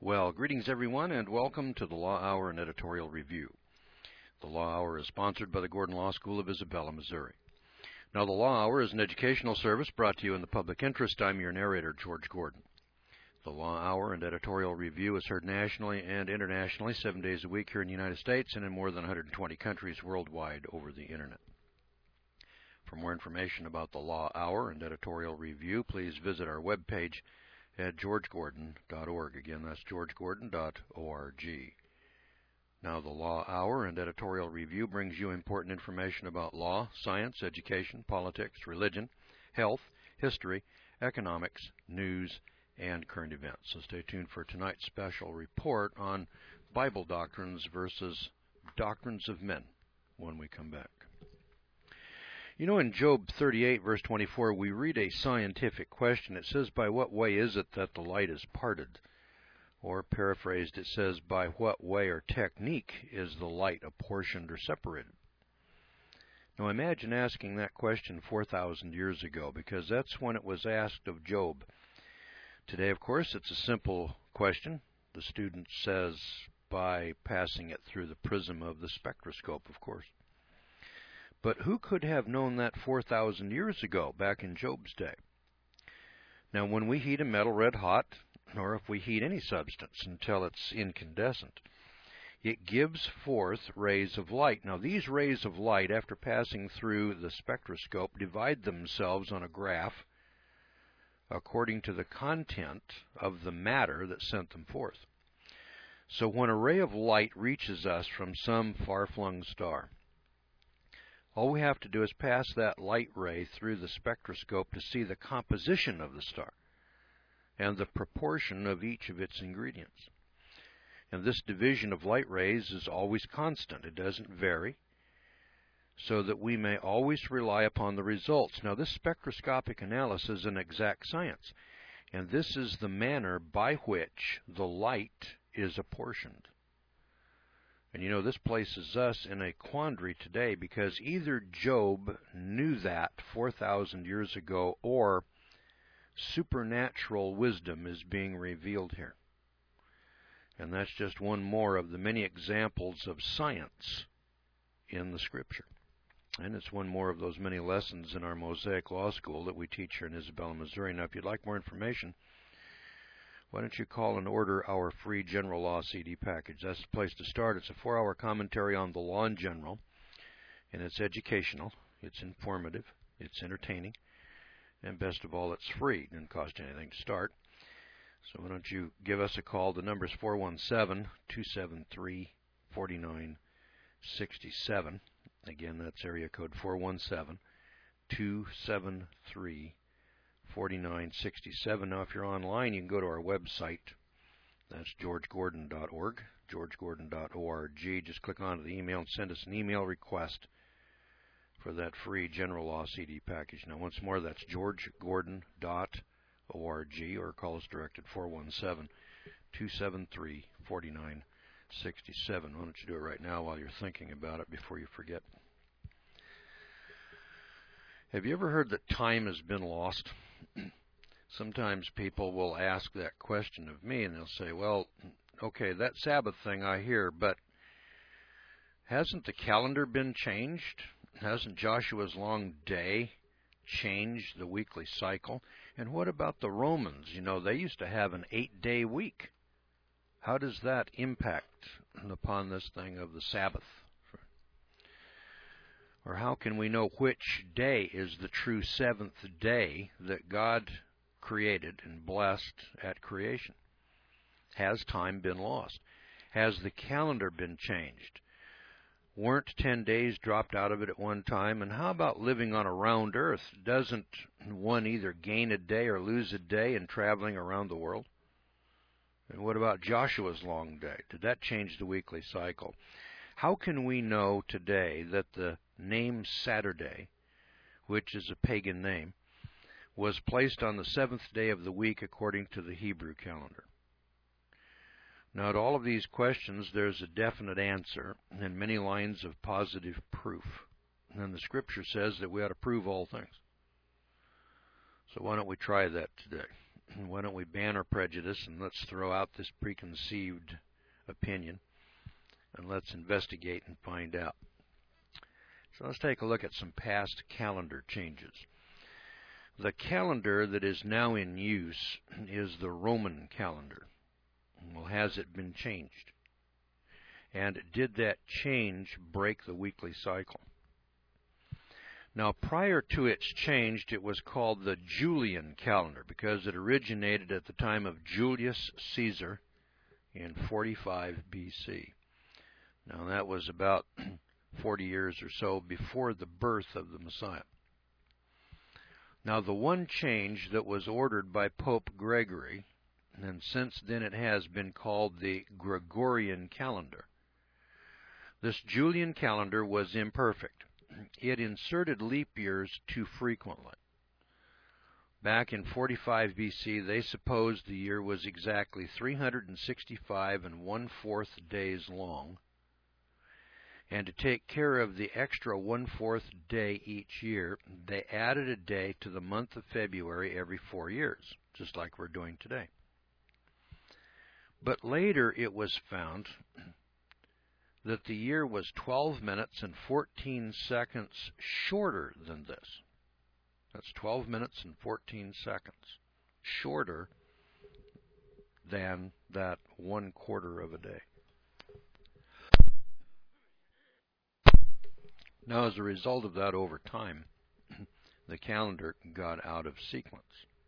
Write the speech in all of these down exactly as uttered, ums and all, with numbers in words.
Well, greetings everyone, and welcome to the Law Hour and Editorial Review. The Law Hour is sponsored by the Gordon Law School of Isabella, Missouri. Now, the Law Hour is an educational service brought to you in the public interest. I'm your narrator, George Gordon. The Law Hour and Editorial Review is heard nationally and internationally seven days a week here in the United States and in more than one hundred twenty countries worldwide over the Internet. For more information about the Law Hour and Editorial Review, please visit our webpage at george gordon dot org. Again, that's george gordon dot org. Now, the Law Hour and Editorial Review brings you important information about law, science, education, politics, religion, health, history, economics, news, and current events. So stay tuned for tonight's special report on Bible doctrines versus doctrines of men when we come back. You know, in Job thirty-eight, verse twenty-four, we read a scientific question. It says, by what way is it that the light is parted? Or paraphrased, it says, by what way or technique is the light apportioned or separated? Now, imagine asking that question four thousand years ago, because that's when it was asked of Job. Today, of course, it's a simple question. The student says by passing it through the prism of the spectroscope, of course. But who could have known that four thousand years ago, back in Job's day? Now, when we heat a metal red hot, or if we heat any substance until it's incandescent, it gives forth rays of light. Now, these rays of light, after passing through the spectroscope, divide themselves on a graph according to the content of the matter that sent them forth. So when a ray of light reaches us from some far-flung star, all we have to do is pass that light ray through the spectroscope to see the composition of the star and the proportion of each of its ingredients. And this division of light rays is always constant. It doesn't vary, so that we may always rely upon the results. Now, this spectroscopic analysis is an exact science, and this is the manner by which the light is apportioned. And you know, this places us in a quandary today, because either Job knew that four thousand years ago, or supernatural wisdom is being revealed here. And that's just one more of the many examples of science in the Scripture. And it's one more of those many lessons in our Mosaic Law School that we teach here in Isabella, Missouri. Now, if you'd like more information, why don't you call and order our free General Law C D package? That's the place to start. It's a four-hour commentary on the law in general, and it's educational, it's informative, it's entertaining, and best of all, it's free. It doesn't cost you anything to start. So why don't you give us a call? The number is four one seven, two seven three, four nine six seven. Again, that's area code four one seven, two seven three, four nine six seven. Now, if you're online, you can go to our website. That's george gordon dot org, george gordon dot org. Just click on the email and send us an email request for that free General Law C D package. Now, once more, that's george gordon dot org, or call us direct at four one seven, two seven three, four nine six seven. Why don't you do it right now while you're thinking about it before you forget? Have you ever heard that time has been lost? Sometimes people will ask that question of me, and they'll say, well, okay, that Sabbath thing I hear, but hasn't the calendar been changed? Hasn't Joshua's long day changed the weekly cycle? And what about the Romans? You know, they used to have an eight-day week. How does that impact upon this thing of the Sabbath? Or how can we know which day is the true seventh day that God created and blessed at creation? Has time been lost? Has the calendar been changed? Weren't ten days dropped out of it at one time? And how about living on a round earth? Doesn't one either gain a day or lose a day in traveling around the world? And what about Joshua's long day? Did that change the weekly cycle? How can we know today that the name Saturday, which is a pagan name, was placed on the seventh day of the week according to the Hebrew calendar? Now, to all of these questions, there's a definite answer and many lines of positive proof. And the Scripture says that we ought to prove all things. So why don't we try that today? why don't we ban our prejudice and let's throw out this preconceived opinion and let's investigate and find out. So let's take a look at some past calendar changes. The calendar that is now in use is the Roman calendar. Well, has it been changed? And did that change break the weekly cycle? Now, prior to its change, it was called the Julian calendar because it originated at the time of Julius Caesar in forty-five B C. Now, that was about forty years or so before the birth of the Messiah. Now, the one change that was ordered by Pope Gregory, and since then it has been called the Gregorian calendar. This Julian calendar was imperfect. It inserted leap years too frequently. Back in forty-five B C, they supposed the year was exactly three hundred sixty-five and one-fourth days long, and to take care of the extra one-fourth day each year, they added a day to the month of February every four years, just like we're doing today. But later it was found that the year was twelve minutes and fourteen seconds shorter than this. That's twelve minutes and fourteen seconds shorter than that one quarter of a day. Now, as a result of that, over time, the calendar got out of sequence.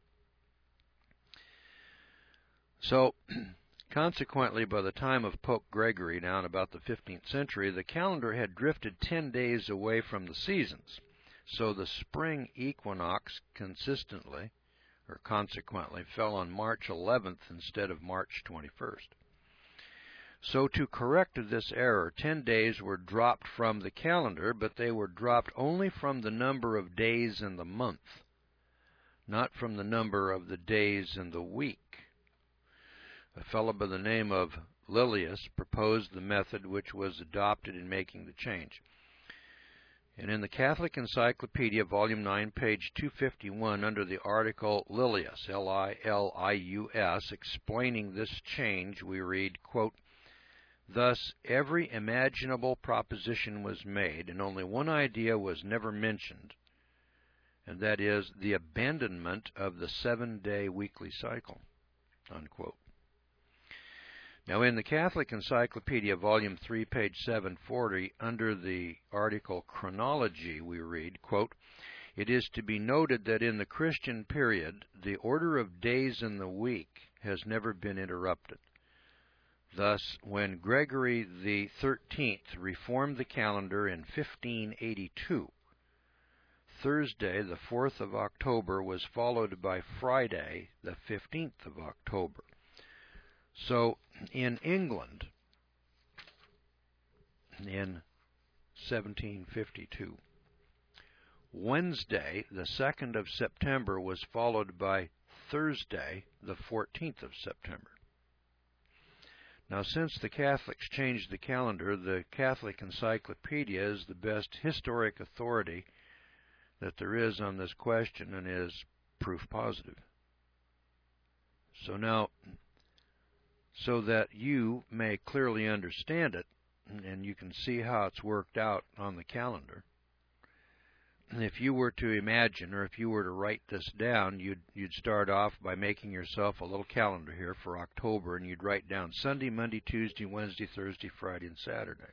So, consequently, by the time of Pope Gregory, now in about the fifteenth century, the calendar had drifted ten days away from the seasons. So the spring equinox consistently, or consequently, fell on March eleventh instead of March twenty-first. So to correct this error, ten days were dropped from the calendar, but they were dropped only from the number of days in the month, not from the number of the days in the week. A fellow by the name of Lilius proposed the method which was adopted in making the change. And in the Catholic Encyclopedia, Volume nine, page two fifty-one, under the article Lilius, L I L I U S, explaining this change, we read, quote, "Thus every imaginable proposition was made, and only one idea was never mentioned, and that is the abandonment of the seven-day weekly cycle," unquote. Now, in the Catholic Encyclopedia, Volume three, page seven forty, under the article Chronology, we read, quote, "It is to be noted that in the Christian period, the order of days in the week has never been interrupted. Thus, when Gregory the thirteenth reformed the calendar in fifteen eighty-two, Thursday, the fourth of October, was followed by Friday, the fifteenth of October. So, in England, in seventeen fifty-two, Wednesday, the second of September, was followed by Thursday, the fourteenth of September. Now, since the Catholics changed the calendar, the Catholic Encyclopedia is the best historic authority that there is on this question and is proof positive. So now, so that you may clearly understand it, and you can see how it's worked out on the calendar, if you were to imagine, or if you were to write this down, you'd, you'd start off by making yourself a little calendar here for October, and you'd write down Sunday, Monday, Tuesday, Wednesday, Thursday, Friday, and Saturday.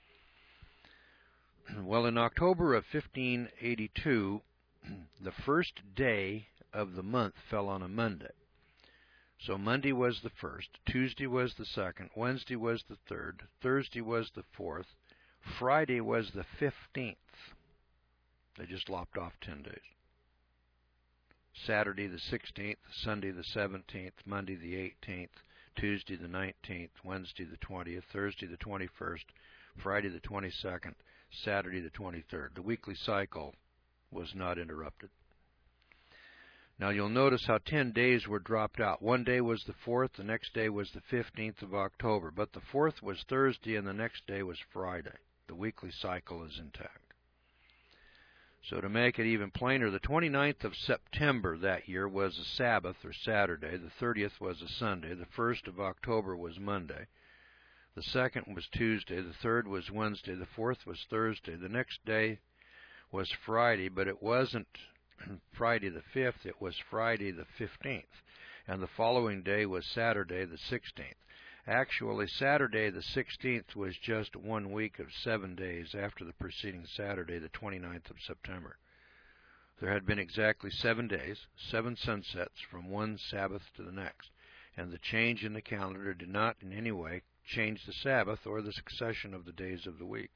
Well, in October of fifteen eighty-two, the first day of the month fell on a Monday. So Monday was the first, Tuesday was the second, Wednesday was the third, Thursday was the fourth, Friday was the fifteenth. They just lopped off ten days. Saturday the sixteenth, Sunday the seventeenth, Monday the eighteenth, Tuesday the nineteenth, Wednesday the twentieth, Thursday the twenty-first, Friday the twenty-second, Saturday the twenty-third. The weekly cycle was not interrupted. Now you'll notice how ten days were dropped out. One day was the fourth, the next day was the fifteenth of October, but the fourth was Thursday and the next day was Friday. The weekly cycle is intact. So to make it even plainer, the twenty-ninth of September that year was a Sabbath or Saturday. The thirtieth was a Sunday. The first of October was Monday. The second was Tuesday. The third was Wednesday. The fourth was Thursday. The next day was Friday, but it wasn't Friday the fifth. It was Friday the fifteenth. And the following day was Saturday the sixteenth. Actually, Saturday the sixteenth was just one week of seven days after the preceding Saturday, the twenty-ninth of September. There had been exactly seven days, seven sunsets from one Sabbath to the next, and the change in the calendar did not in any way change the Sabbath or the succession of the days of the week.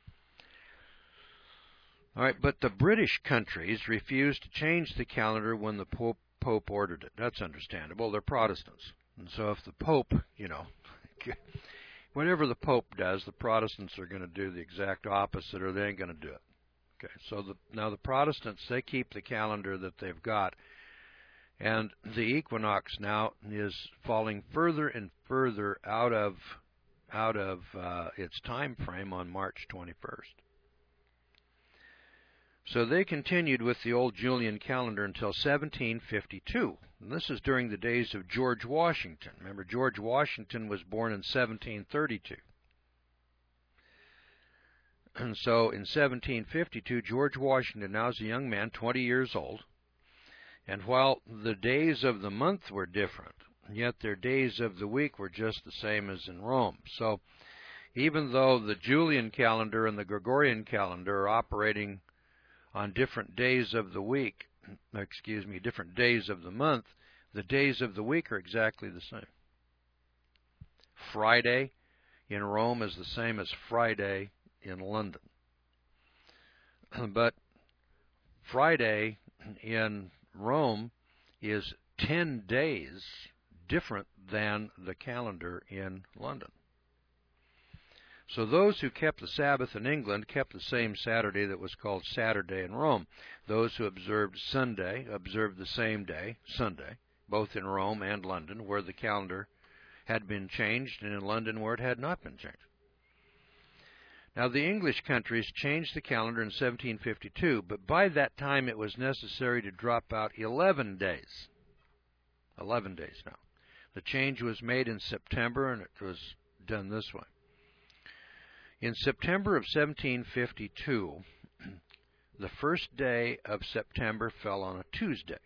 All right, but the British countries refused to change the calendar when the Pope, Pope ordered it. That's understandable. They're Protestants. And so if the Pope, you know, whatever the Pope does, the Protestants are going to do the exact opposite, or they ain't going to do it. Okay, so the, now the Protestants, they keep the calendar that they've got, and the equinox now is falling further and further out of out of uh, its time frame on March twenty-first. So they continued with the old Julian calendar until seventeen fifty-two. And this is during the days of George Washington. Remember, George Washington was born in seventeen thirty-two. And so in seventeen fifty-two, George Washington now is a young man, twenty years old. And while the days of the month were different, yet their days of the week were just the same as in Rome. So even though the Julian calendar and the Gregorian calendar are operating on different days of the week, excuse me, different days of the month, the days of the week are exactly the same. Friday in Rome is the same as Friday in London. But Friday in Rome is ten days different than the calendar in London. So those who kept the Sabbath in England kept the same Saturday that was called Saturday in Rome. Those who observed Sunday observed the same day, Sunday, both in Rome and London, where the calendar had been changed, and in London where it had not been changed. Now the English countries changed the calendar in seventeen fifty-two, but by that time it was necessary to drop out eleven days. eleven days now. The change was made in September, and it was done this way. In September of seventeen fifty-two, the first day of September fell on a Tuesday.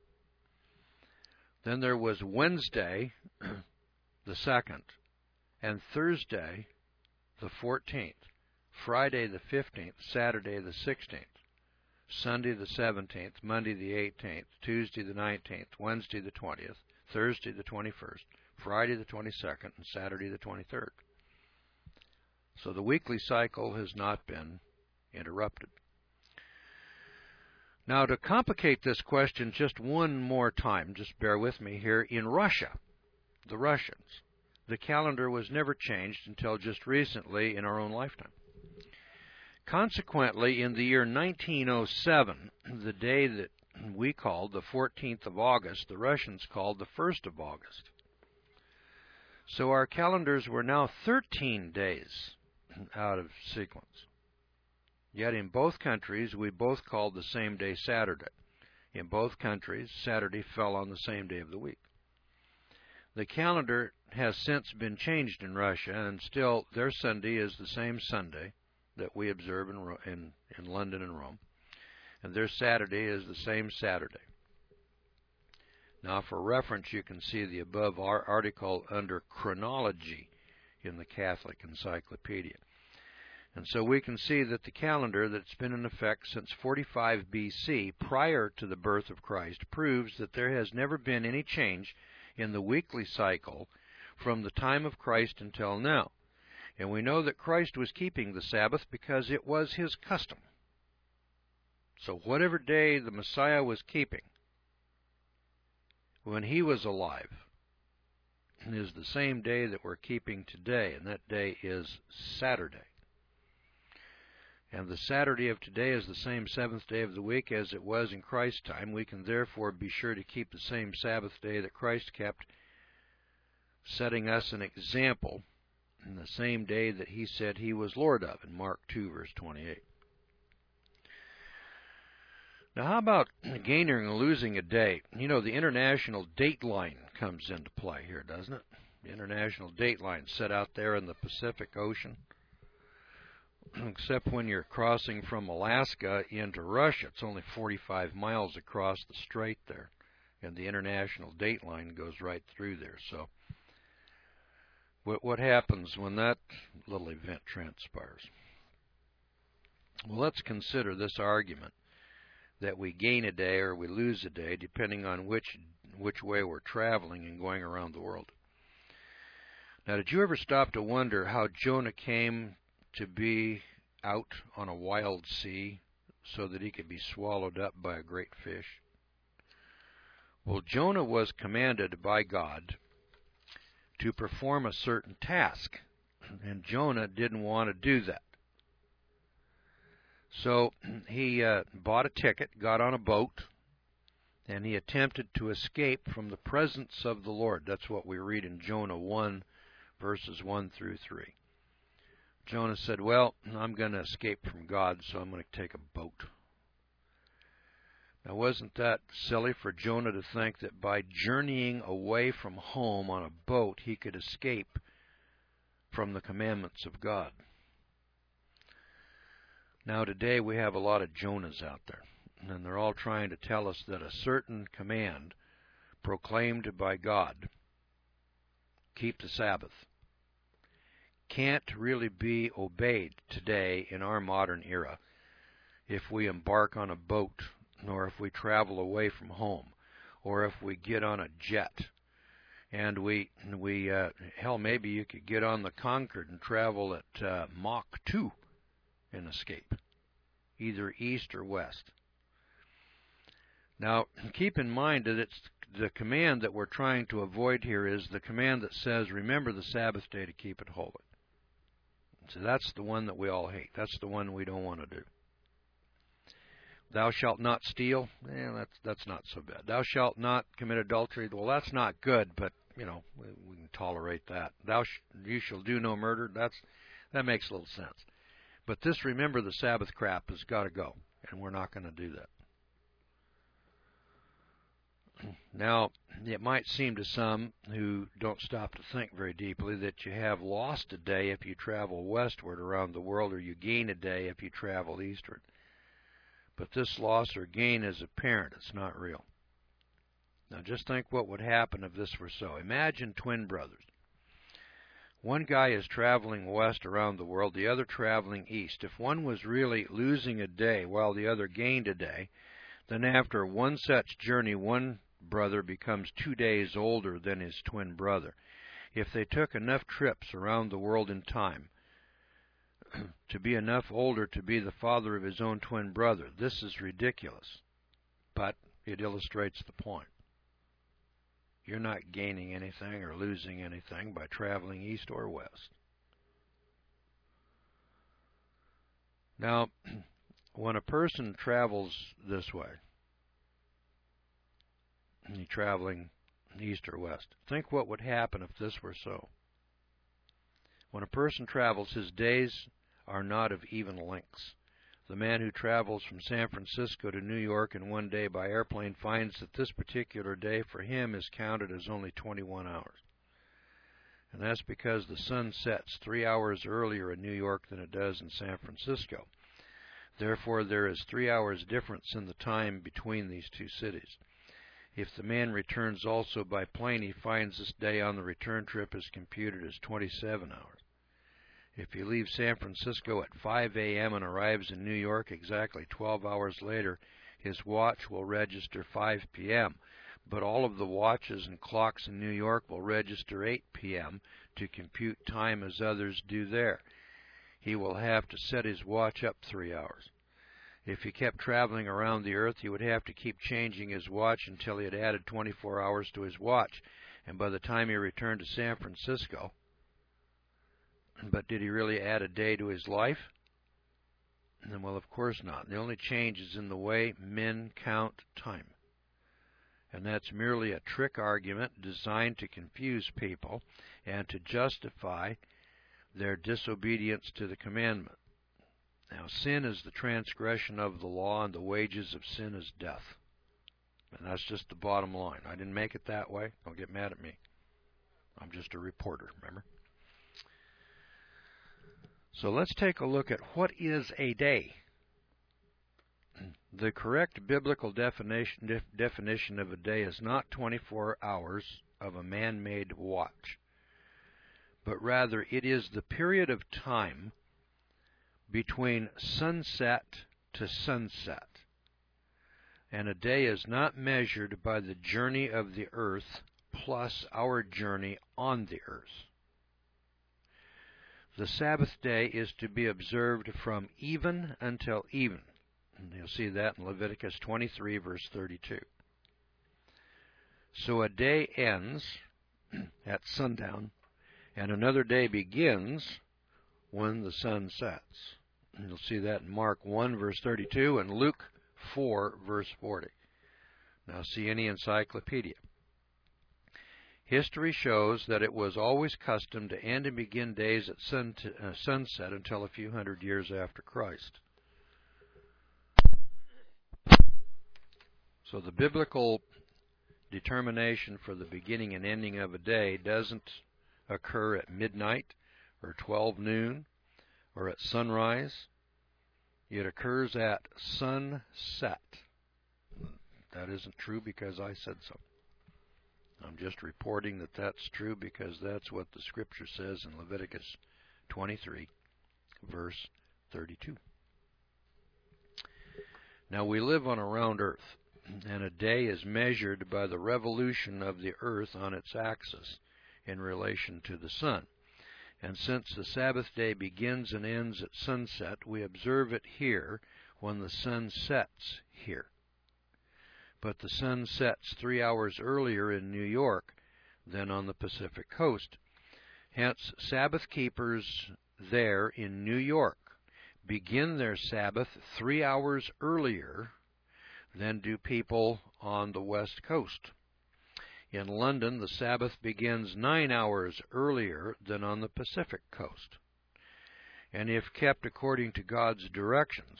Then there was Wednesday, the second, and Thursday, the fourteenth, Friday the fifteenth, Saturday the sixteenth, Sunday the seventeenth, Monday the eighteenth, Tuesday the nineteenth, Wednesday the twentieth, Thursday the twenty-first, Friday the twenty-second, and Saturday the twenty-third. So the weekly cycle has not been interrupted. Now, to complicate this question just one more time, just bear with me here, in Russia, the Russians, the calendar was never changed until just recently in our own lifetime. Consequently, in the year nineteen oh seven, the day that we called the fourteenth of August, the Russians called the first of August. So our calendars were now thirteen days out of sequence. Yet in both countries, we both called the same day Saturday. In both countries, Saturday fell on the same day of the week. The calendar has since been changed in Russia, and still their Sunday is the same Sunday that we observe in, in, in London and Rome, and their Saturday is the same Saturday. Now, for reference, you can see the above article under chronology in the Catholic Encyclopedia. And so we can see that the calendar that's been in effect since forty-five B C, prior to the birth of Christ, proves that there has never been any change in the weekly cycle from the time of Christ until now. And we know that Christ was keeping the Sabbath because it was his custom. So whatever day the Messiah was keeping when he was alive is the same day that we're keeping today, and that day is Saturday. And the Saturday of today is the same seventh day of the week as it was in Christ's time. We can therefore be sure to keep the same Sabbath day that Christ kept, setting us an example in the same day that he said he was Lord of, in Mark two, verse twenty-eight. Now, how about gaining or losing a day? You know, the international date line comes into play here, doesn't it? The international date line set out there in the Pacific Ocean. Except when you're crossing from Alaska into Russia, it's only forty-five miles across the strait there, and the international date line goes right through there. So what, what happens when that little event transpires? Well, let's consider this argument that we gain a day or we lose a day depending on which which way we're traveling and going around the world. Now, did you ever stop to wonder how Jonah came to be out on a wild sea so that he could be swallowed up by a great fish? Well, Jonah was commanded by God to perform a certain task, and Jonah didn't want to do that. So he uh, bought a ticket, got on a boat, and he attempted to escape from the presence of the Lord. That's what we read in Jonah one, verses one through three. Jonah said, well, I'm going to escape from God, so I'm going to take a boat. Now, wasn't that silly for Jonah to think that by journeying away from home on a boat, he could escape from the commandments of God? Now, today we have a lot of Jonahs out there, and they're all trying to tell us that a certain command proclaimed by God, keep the Sabbath, can't really be obeyed today in our modern era if we embark on a boat, nor if we travel away from home, or if we get on a jet. And we, we uh, hell, maybe you could get on the Concorde and travel at uh, Mach two and escape, either east or west. Now, keep in mind that it's the command that we're trying to avoid here is the command that says, remember the Sabbath day to keep it holy. So that's the one that we all hate. That's the one we don't want to do. Thou shalt not steal. Eh, that's that's not so bad. Thou shalt not commit adultery. Well, that's not good, but you know we, we can tolerate that. Thou sh you shall do no murder. That's that makes a little sense. But this remember the Sabbath crap has got to go, and we're not going to do that. Now, it might seem to some who don't stop to think very deeply that you have lost a day if you travel westward around the world, or you gain a day if you travel eastward. But this loss or gain is apparent. It's not real. Now, just think what would happen if this were so. Imagine twin brothers. One guy is traveling west around the world, the other traveling east. If one was really losing a day while the other gained a day, then after one such journey, one brother becomes two days older than his twin brother. If they took enough trips around the world in time to be enough older to be the father of his own twin brother, this is ridiculous, but it illustrates the point. You're not gaining anything or losing anything by traveling east or west. Now, when a person travels this way, and he's traveling east or west, think what would happen if this were so. When a person travels, his days are not of even lengths. The man who travels from San Francisco to New York in one day by airplane finds that this particular day for him is counted as only twenty-one hours. And that's because the sun sets three hours earlier in New York than it does in San Francisco. Therefore, there is three hours difference in the time between these two cities. If the man returns also by plane, he finds this day on the return trip is computed as twenty-seven hours. If he leaves San Francisco at five A M and arrives in New York exactly twelve hours later, his watch will register five P M But all of the watches and clocks in New York will register eight P M to compute time as others do there. He will have to set his watch up three hours. If he kept traveling around the earth, he would have to keep changing his watch until he had added twenty-four hours to his watch. And by the time he returned to San Francisco, but did he really add a day to his life? Well, of course not. The only change is in the way men count time. And that's merely a trick argument designed to confuse people and to justify their disobedience to the commandment. Now, sin is the transgression of the law, and the wages of sin is death. And that's just the bottom line. I didn't make it that way. Don't get mad at me. I'm just a reporter, remember? So let's take a look at what is a day. The correct biblical definition, def, definition of a day is not twenty-four hours of a man-made watch, but rather it is the period of time between sunset to sunset. And a day is not measured by the journey of the earth plus our journey on the earth. The Sabbath day is to be observed from even until even. And you'll see that in Leviticus twenty-three, verse thirty-two. So a day ends at sundown, and another day begins when the sun sets. And you'll see that in Mark one, verse thirty-two, and Luke four, verse forty. Now see any encyclopedia. History shows that it was always custom to end and begin days at sun to, uh, sunset until a few hundred years after Christ. So the biblical determination for the beginning and ending of a day doesn't occur at midnight or twelve noon or at sunrise. It occurs at sunset. That isn't true because I said so. I'm just reporting that that's true because that's what the Scripture says in Leviticus twenty-three, verse thirty-two. Now we live on a round earth, and a day is measured by the revolution of the earth on its axis in relation to the sun. And since the Sabbath day begins and ends at sunset, we observe it here when the sun sets here. But the sun sets three hours earlier in New York than on the Pacific coast. Hence, Sabbath keepers there in New York begin their Sabbath three hours earlier than do people on the West Coast. In London, the Sabbath begins nine hours earlier than on the Pacific coast. And if kept according to God's directions,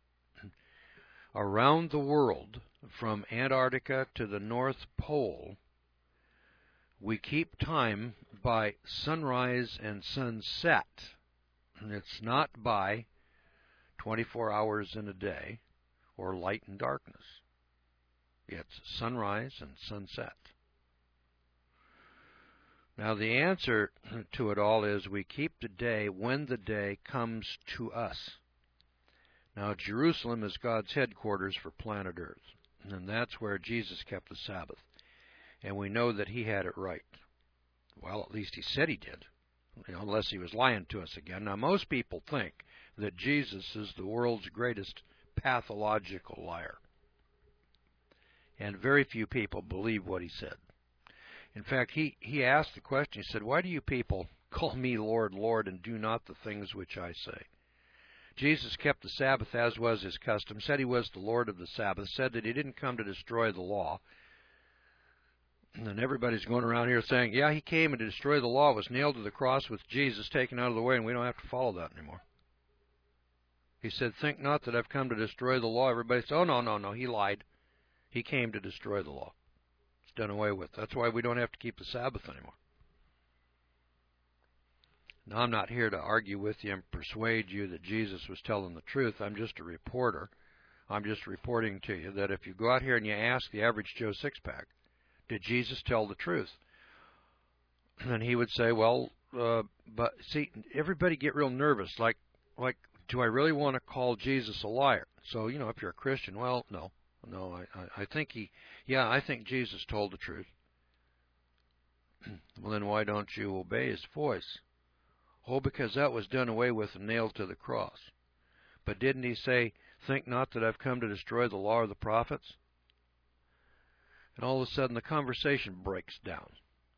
around the world, from Antarctica to the North Pole, we keep time by sunrise and sunset. It's not by twenty-four hours in a day or light and darkness. It's sunrise and sunset. Now the answer to it all is we keep the day when the day comes to us. Now Jerusalem is God's headquarters for planet Earth, and that's where Jesus kept the Sabbath. And we know that he had it right. Well, at least he said he did, you know, unless he was lying to us again. Now most people think that Jesus is the world's greatest pathological liar. And very few people believe what he said. In fact, he, he asked the question, he said, "Why do you people call me Lord, Lord, and do not the things which I say?" Jesus kept the Sabbath as was his custom, said he was the Lord of the Sabbath, said that he didn't come to destroy the law. And then everybody's going around here saying, yeah, he came to destroy the law, was nailed to the cross with Jesus taken out of the way, and we don't have to follow that anymore. He said, "Think not that I've come to destroy the law." Everybody said, oh, no, no, no, he lied. He came to destroy the law. It's done away with. That's why we don't have to keep the Sabbath anymore. Now, I'm not here to argue with you and persuade you that Jesus was telling the truth. I'm just a reporter. I'm just reporting to you that if you go out here and you ask the average Joe Six-Pack, did Jesus tell the truth? And he would say, well, uh, but see, everybody get real nervous. Like, like, do I really want to call Jesus a liar? So, you know, if you're a Christian, well, no. No, I, I, I think he, yeah, I think Jesus told the truth. Well, then why don't you obey his voice? Oh, because that was done away with and nailed to the cross. But didn't he say, think not that I've come to destroy the law or the prophets? And all of a sudden the conversation breaks down.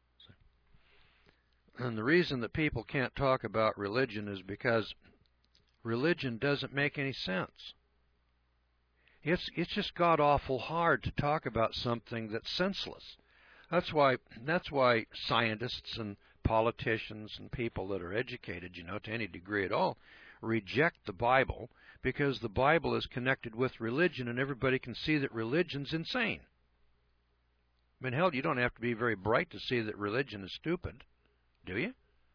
And the reason that people can't talk about religion is because religion doesn't make any sense. It's, it's just god-awful hard to talk about something that's senseless. That's why, that's why scientists and politicians and people that are educated, you know, to any degree at all, reject the Bible because the Bible is connected with religion, and everybody can see that religion's insane. I mean, hell, you don't have to be very bright to see that religion is stupid, do you?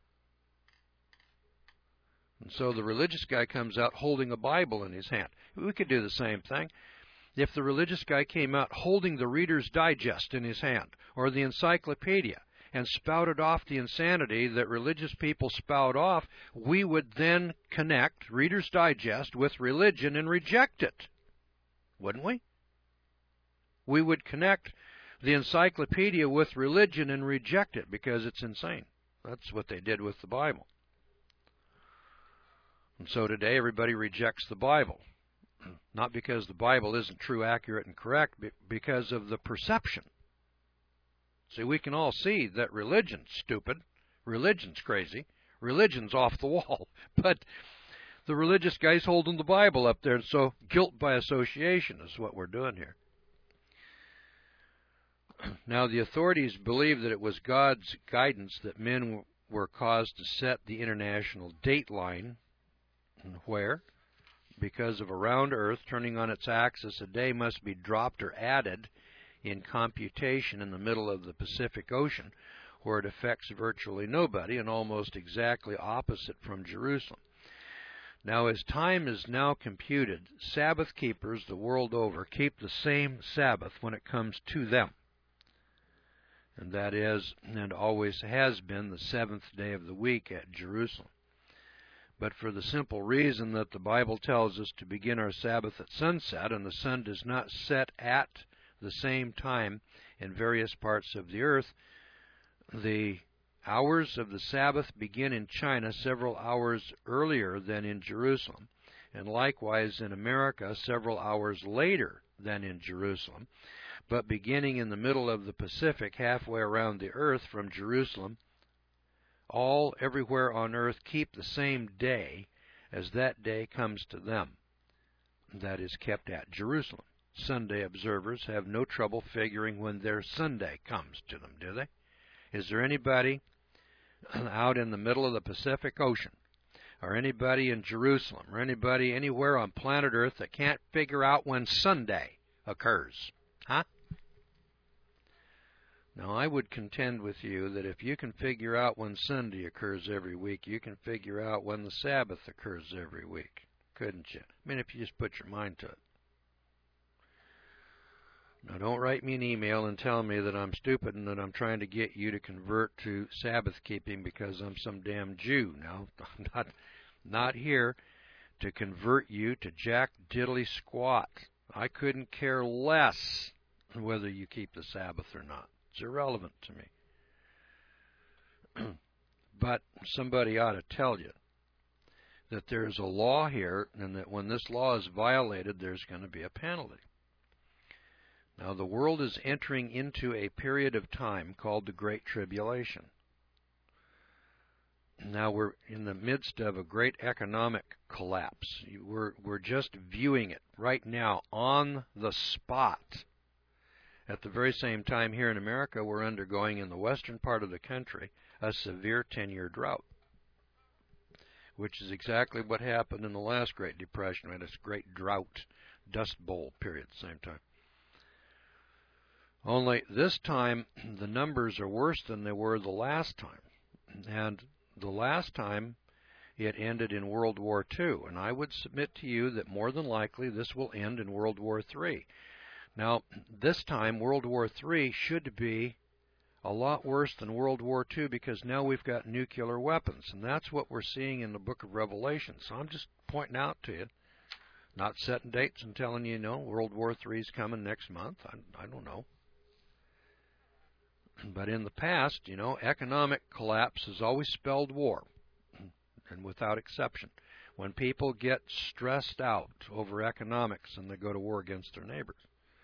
And so the religious guy comes out holding a Bible in his hand. We could do the same thing. If the religious guy came out holding the Reader's Digest in his hand, or the encyclopedia, and spouted off the insanity that religious people spout off, we would then connect Reader's Digest with religion and reject it, wouldn't we? We would connect the encyclopedia with religion and reject it because it's insane. That's what they did with the Bible. And so today everybody rejects the Bible. Not because the Bible isn't true, accurate, and correct, but because of the perception. See, we can all see that religion's stupid, religion's crazy, religion's off the wall, but the religious guy's holding the Bible up there, and so guilt by association is what we're doing here. Now, the authorities believe that it was God's guidance that men were caused to set the international date line. Where? Because of a round Earth turning on its axis, a day must be dropped or added in computation in the middle of the Pacific Ocean, where it affects virtually nobody, and almost exactly opposite from Jerusalem. Now, as time is now computed, Sabbath keepers the world over keep the same Sabbath when it comes to them. And that is, and always has been, the seventh day of the week at Jerusalem. But for the simple reason that the Bible tells us to begin our Sabbath at sunset, and the sun does not set at the same time in various parts of the earth, the hours of the Sabbath begin in China several hours earlier than in Jerusalem, and likewise in America several hours later than in Jerusalem, but beginning in the middle of the Pacific, halfway around the earth from Jerusalem. All everywhere on earth keep the same day as that day comes to them. That is kept at Jerusalem. Sunday observers have no trouble figuring when their Sunday comes to them, do they? Is there anybody out in the middle of the Pacific Ocean, or anybody in Jerusalem, or anybody anywhere on planet Earth that can't figure out when Sunday occurs? Huh? Now, I would contend with you that if you can figure out when Sunday occurs every week, you can figure out when the Sabbath occurs every week, couldn't you? I mean, if you just put your mind to it. Now, don't write me an email and tell me that I'm stupid and that I'm trying to get you to convert to Sabbath keeping because I'm some damn Jew. No, I'm not, not here to convert you to jack diddly squat. I couldn't care less whether you keep the Sabbath or not. It's irrelevant to me. But somebody ought to tell you that there's a law here, and that when this law is violated, there's going to be a penalty. Now, the world is entering into a period of time called the Great Tribulation. Now, we're in the midst of a great economic collapse. We're, we're just viewing it right now on the spot. At the very same time, here in America, we're undergoing, in the western part of the country, a severe ten-year drought, which is exactly what happened in the last Great Depression. We had this great drought, dust bowl period at the same time. Only this time, the numbers are worse than they were the last time. And the last time, it ended in World War Two. And I would submit to you that more than likely this will end in World War Three. Now, this time, World War Three should be a lot worse than World War Two because now we've got nuclear weapons. And that's what we're seeing in the book of Revelation. So I'm just pointing out to you, not setting dates and telling you, you know, World War Three is coming next month. I, I don't know. But in the past, you know, economic collapse has always spelled war, and without exception. When people get stressed out over economics and they go to war against their neighbors.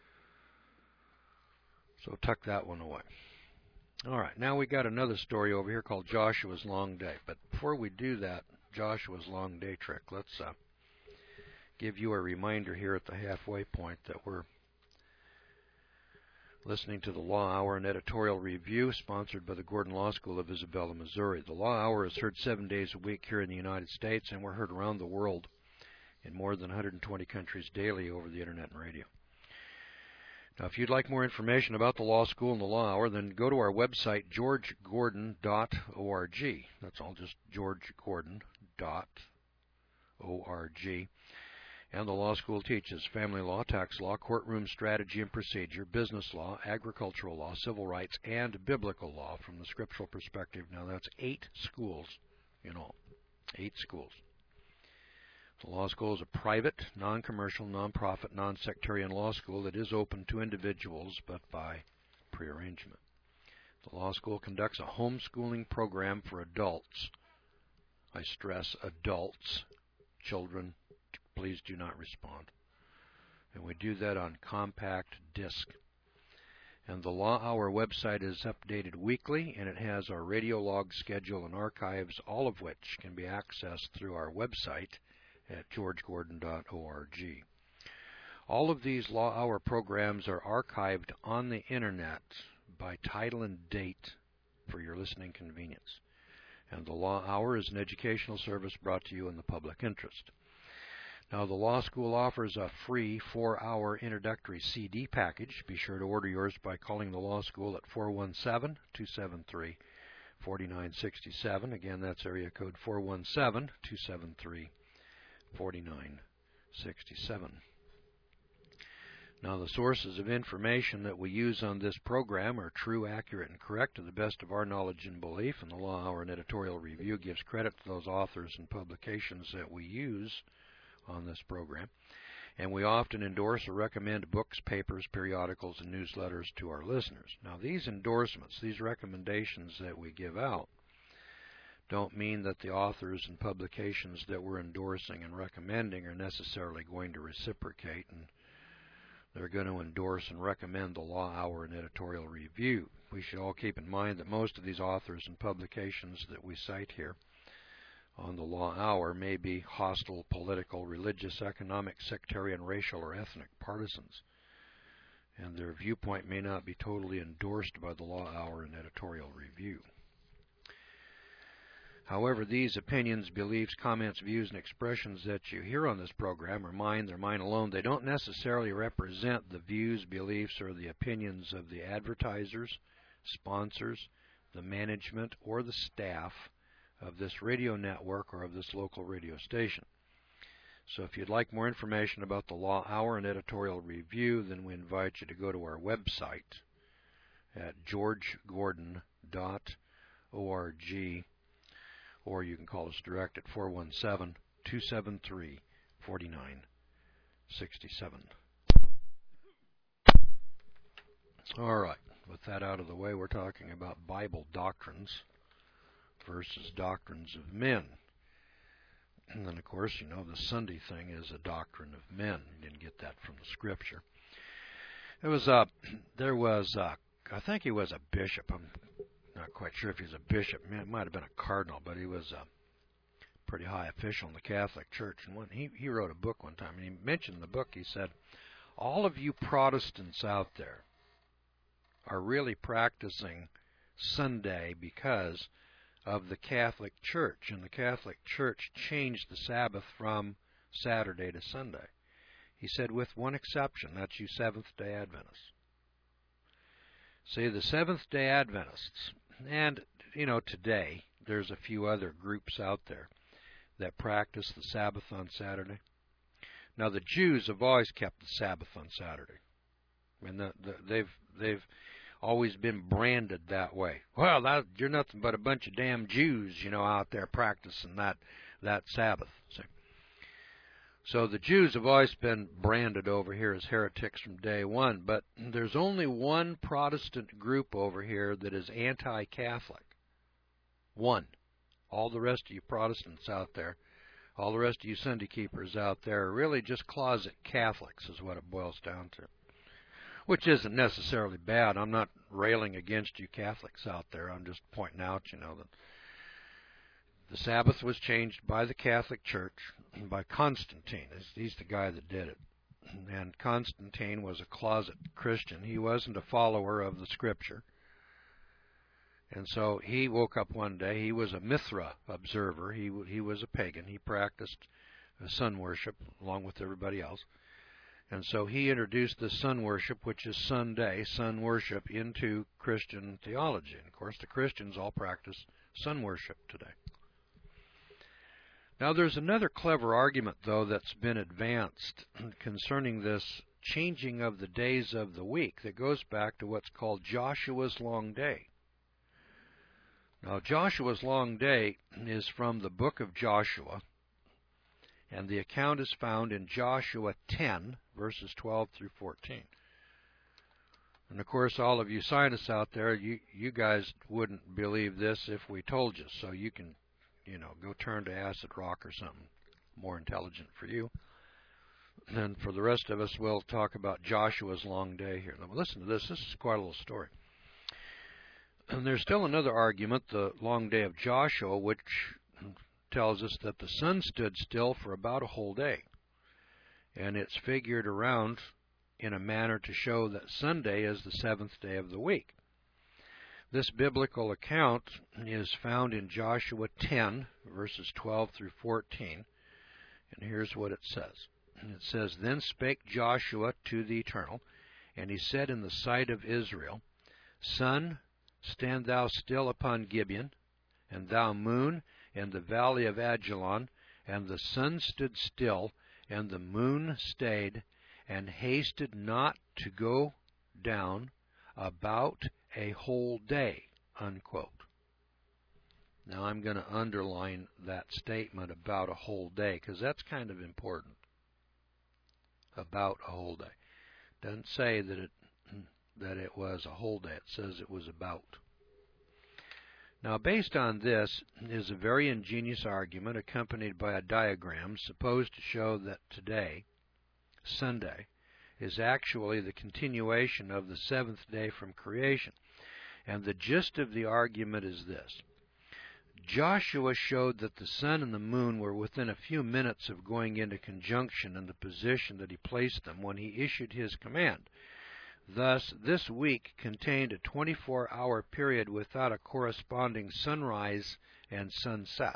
So tuck that one away. All right, now we got another story over here called Joshua's Long Day. But before we do that, Joshua's Long Day trick, let's uh, give you a reminder here at the halfway point that we're listening to the Law Hour and Editorial Review, sponsored by the Gordon Law School of Isabella, Missouri. The Law Hour is heard seven days a week here in the United States, and we're heard around the world in more than one hundred twenty countries daily over the Internet and radio. Now, if you'd like more information about the Law School and the Law Hour, then go to our website, george gordon dot org. That's all, just george gordon dot org. And the law school teaches family law, tax law, courtroom strategy and procedure, business law, agricultural law, civil rights, and biblical law from the scriptural perspective. Now, that's eight schools in all. Eight schools. The law school is a private, non-commercial, non-profit, non-sectarian law school that is open to individuals, but by prearrangement. The law school conducts a homeschooling program for adults. I stress adults. Children, please do not respond. And we do that on compact disc. And the Law Hour website is updated weekly, and it has our radio log schedule and archives, all of which can be accessed through our website at george gordon dot org. All of these Law Hour programs are archived on the Internet by title and date for your listening convenience. And the Law Hour is an educational service brought to you in the public interest. Now, the law school offers a free four-hour introductory C D package. Be sure to order yours by calling the law school at four one seven, two seven three, four nine six seven. Again, that's area code four one seven, two seven three, four nine six seven. Now, the sources of information that we use on this program are true, accurate, and correct to the best of our knowledge and belief, and the Law Hour and Editorial Review gives credit to those authors and publications that we use on this program. And we often endorse or recommend books, papers, periodicals, and newsletters to our listeners. Now, these endorsements, these recommendations that we give out, don't mean that the authors and publications that we're endorsing and recommending are necessarily going to reciprocate, and they're going to endorse and recommend the Law Hour and Editorial Review. We should all keep in mind that most of these authors and publications that we cite here on the Law Hour may be hostile, political, religious, economic, sectarian, racial, or ethnic partisans, and their viewpoint may not be totally endorsed by the Law Hour and Editorial Review. However, these opinions, beliefs, comments, views, and expressions that you hear on this program are mine. They're mine alone. They don't necessarily represent the views, beliefs, or the opinions of the advertisers, sponsors, the management, or the staff of this radio network or of this local radio station. So if you'd like more information about the Law Hour and Editorial Review, then we invite you to go to our website at george gordon dot org, or you can call us direct at four one seven, two seven three, four nine six seven. All right, with that out of the way, we're talking about Bible doctrines versus doctrines of men. And then, of course, you know, the Sunday thing is a doctrine of men. You didn't get that from the Scripture. It was a, there was a, I think he was a bishop. I'm not quite sure if he was a bishop. It might have been a cardinal, but he was a pretty high official in the Catholic Church. And when he, he wrote a book one time, and he mentioned in the book, he said, all of you Protestants out there are really practicing Sunday because of the Catholic Church, and the Catholic Church changed the Sabbath from Saturday to Sunday. He said, with one exception, that's you Seventh-day Adventists. See, the Seventh-day Adventists, and, you know, today, there's a few other groups out there that practice the Sabbath on Saturday. Now, the Jews have always kept the Sabbath on Saturday. I mean, the, the, they've, they've always been branded that way. Well, that, you're nothing but a bunch of damn Jews, you know, out there practicing that that Sabbath. See? So the Jews have always been branded over here as heretics from day one, but there's only one Protestant group over here that is anti-Catholic. One. All the rest of you Protestants out there, all the rest of you Sunday keepers out there are really just closet Catholics is what it boils down to. Which isn't necessarily bad. I'm not railing against you Catholics out there. I'm just pointing out, you know, that the Sabbath was changed by the Catholic Church, by Constantine. He's the guy that did it. and Constantine was a closet Christian. He wasn't a follower of the Scripture. And so he woke up one day. He was a Mithra observer. He, he was a pagan. He practiced sun worship along with everybody else. And so he introduced the sun worship, which is Sunday, sun worship, into Christian theology. And of course, the Christians all practice sun worship today. Now, there's another clever argument, though, that's been advanced concerning this changing of the days of the week that goes back to what's called Joshua's long day. Now, Joshua's long day is from the book of Joshua, and the account is found in Joshua ten, verses twelve through fourteen. And of course, all of you scientists out there, you, you guys wouldn't believe this if we told you, so you can, you know, go turn to acid rock or something more intelligent for you. And for the rest of us, we'll talk about Joshua's long day here. Now, listen to this. This is quite a little story. And there's still another argument, the long day of Joshua, which tells us that the sun stood still for about a whole day. And it's figured around in a manner to show that Sunday is the seventh day of the week. This biblical account is found in Joshua ten, verses twelve through fourteen. And here's what it says. It says, Then spake Joshua to the Eternal, and he said in the sight of Israel, Sun, stand thou still upon Gibeon, and thou moon in the valley of Ajalon. And the sun stood still, and the moon stayed, and hasted not to go down about a whole day, unquote. Now I'm going to underline that statement about a whole day, because that's kind of important. About a whole day. Doesn't say that it that it was a whole day. It says it was about. Now, based on this is a very ingenious argument accompanied by a diagram supposed to show that today, Sunday, is actually the continuation of the seventh day from creation. And the gist of the argument is this. Joshua showed that the sun and the moon were within a few minutes of going into conjunction in the position that he placed them when he issued his command. Thus, this week contained a twenty-four hour period without a corresponding sunrise and sunset.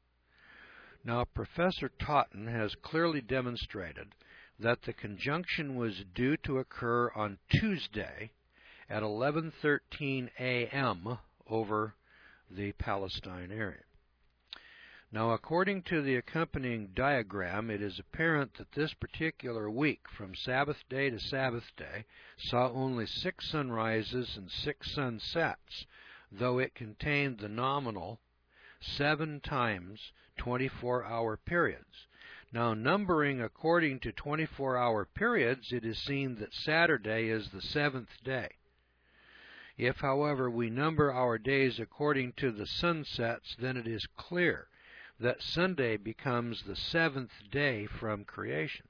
Now, Professor Totten has clearly demonstrated that the conjunction was due to occur on Tuesday at eleven thirteen a m over the Palestine area. Now, according to the accompanying diagram, it is apparent that this particular week, from Sabbath day to Sabbath day, saw only six sunrises and six sunsets, though it contained the nominal seven times twenty-four hour periods. Now, numbering according to twenty-four hour periods, it is seen that Saturday is the seventh day. If, however, we number our days according to the sunsets, then it is clear that Sunday becomes the seventh day from creation.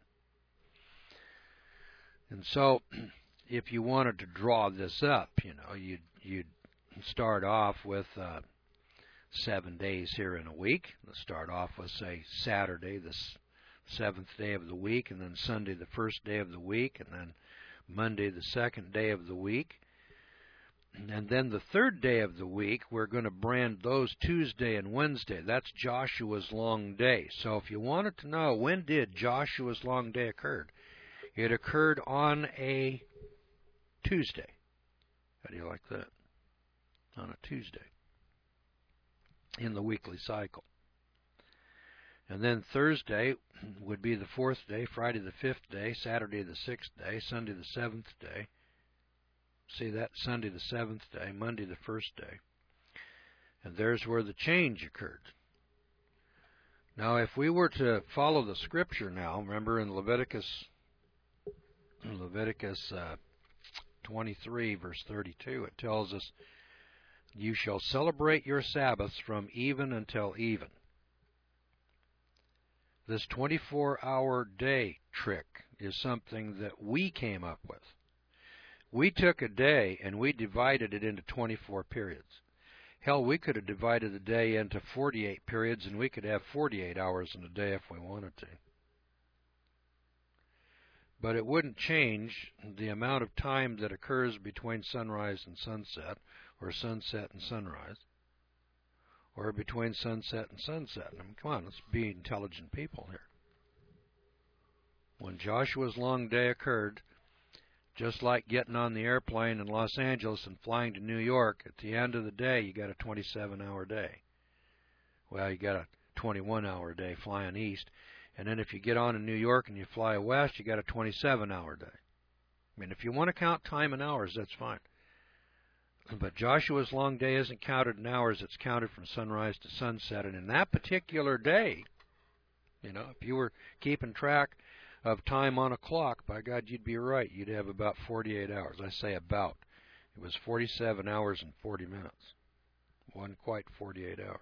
And so, if you wanted to draw this up, you know, you'd, you'd start off with uh, seven days here in a week. Let's start off with, say, Saturday, the seventh day of the week, and then Sunday, the first day of the week, and then Monday, the second day of the week. And then the third day of the week, we're going to brand those Tuesday and Wednesday. That's Joshua's long day. So if you wanted to know, when did Joshua's long day occur? It occurred on a Tuesday. How do you like that? On a Tuesday in the weekly cycle. And then Thursday would be the fourth day, Friday the fifth day, Saturday the sixth day, Sunday the seventh day. See that? Sunday the seventh day, Monday the first day. And there's where the change occurred. Now, if we were to follow the Scripture now, remember in Leviticus, Leviticus uh, twenty-three, verse thirty-two, it tells us, You shall celebrate your Sabbaths from even until even. This twenty-four hour day trick is something that we came up with. We took a day and we divided it into twenty-four periods. Hell, we could have divided the day into forty-eight periods and we could have forty-eight hours in a day if we wanted to. but it wouldn't change the amount of time that occurs between sunrise and sunset, or sunset and sunrise, or between sunset and sunset. I mean, come on, let's be intelligent people here. When Joshua's long day occurred, just like getting on the airplane in Los Angeles and flying to New York, at the end of the day, you got a twenty-seven hour day. Well, you got a twenty-one hour day flying east. And then if you get on in New York and you fly west, you got a twenty-seven hour day. I mean, if you want to count time in hours, that's fine. But Joshua's long day isn't counted in hours. It's counted from sunrise to sunset. And in that particular day, you know, if you were keeping track of time on a clock, by God, you'd be right. You'd have about forty-eight hours. I say about. It was forty-seven hours and forty minutes. Wasn't quite forty-eight hours.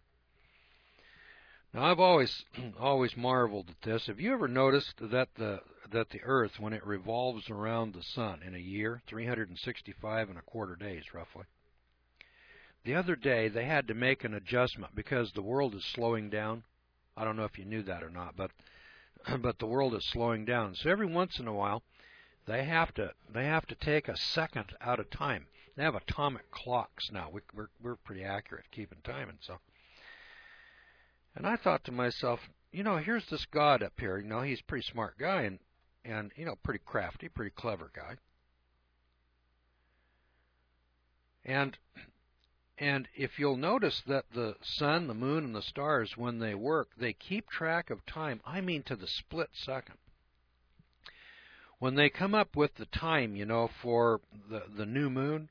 Now, I've always always marveled at this. Have you ever noticed that the that the Earth, when it revolves around the sun in a year, three hundred sixty-five and a quarter days roughly, the other day they had to make an adjustment because the world is slowing down. I don't know if you knew that or not, but but the world is slowing down. So every once in a while, they have to they have to take a second out of time. They have atomic clocks now. We, we're we're pretty accurate at keeping time, and so. And I thought to myself, you know, here's this God up here. You know, he's a pretty smart guy and, and you know, pretty crafty, pretty clever guy. And and if you'll notice that the sun, the moon, and the stars, when they work, they keep track of time. I mean, to the split second. When they come up with the time, you know, for the the new moon,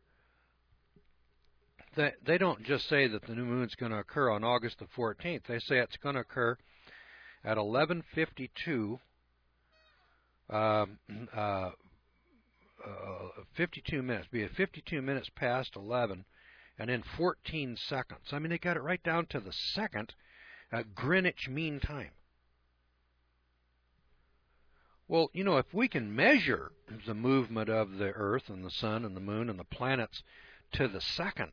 They, they don't just say that the new moon's going to occur on August the fourteenth. They say it's going to occur at eleven fifty-two, uh, uh, uh, fifty-two minutes. Be at fifty-two minutes past eleven, and in fourteen seconds. I mean, they got it right down to the second at Greenwich Mean Time. Well, you know, if we can measure the movement of the Earth and the Sun and the Moon and the planets to the second,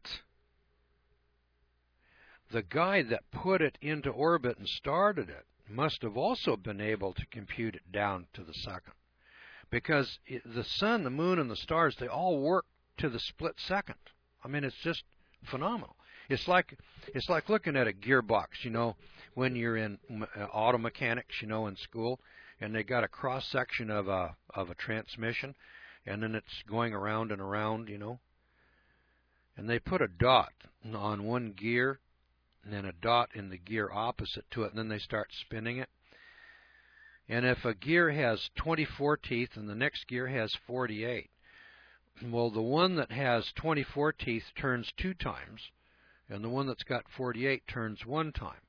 the guy that put it into orbit and started it must have also been able to compute it down to the second. Because it, the sun, the moon, and the stars, they all work to the split second. I mean, it's just phenomenal. It's like it's like looking at a gearbox, you know, when you're in auto mechanics, you know, in school, and they got a cross-section of a, of a transmission, and then it's going around and around, you know. And they put a dot on one gear, and then a dot in the gear opposite to it, and then they start spinning it. And if a gear has twenty-four teeth and the next gear has forty-eight, well, the one that has twenty-four teeth turns two times, and the one that's got forty-eight turns one time.